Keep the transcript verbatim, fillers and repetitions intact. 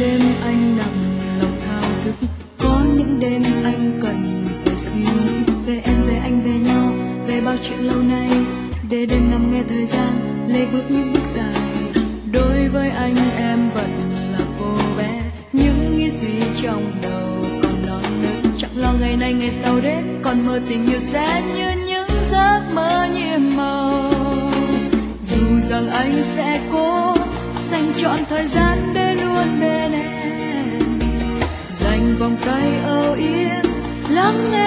đêm anh nằm lòng thao thức, có những đêm anh cần phải suy nghĩ về em, về anh, về nhau, về bao chuyện lâu nay, để đêm nằm nghe thời gian lê bước những bước dài. Đối với anh em vẫn là cô bé, những nghĩ suy trong đầu còn non nớt, chẳng lo ngày nay ngày sau đến, còn mơ tình yêu sẽ như những giấc mơ nhiệm màu. Dù rằng anh sẽ cố dành trọn thời gian để luôn bên em, dành vòng tay âu yếm lắng nghe